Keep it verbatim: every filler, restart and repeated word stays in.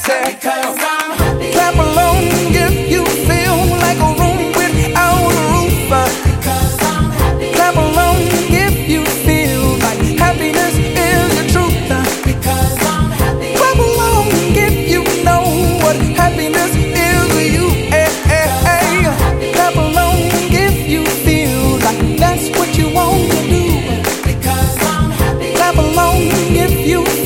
say, clap along if you feel like a room without a roof. Clap along if you feel like happiness is the truth. Clap along if you know what happiness is to you. Hey, hey, hey. Clap along if you feel like that's what you want to do. Clap along if you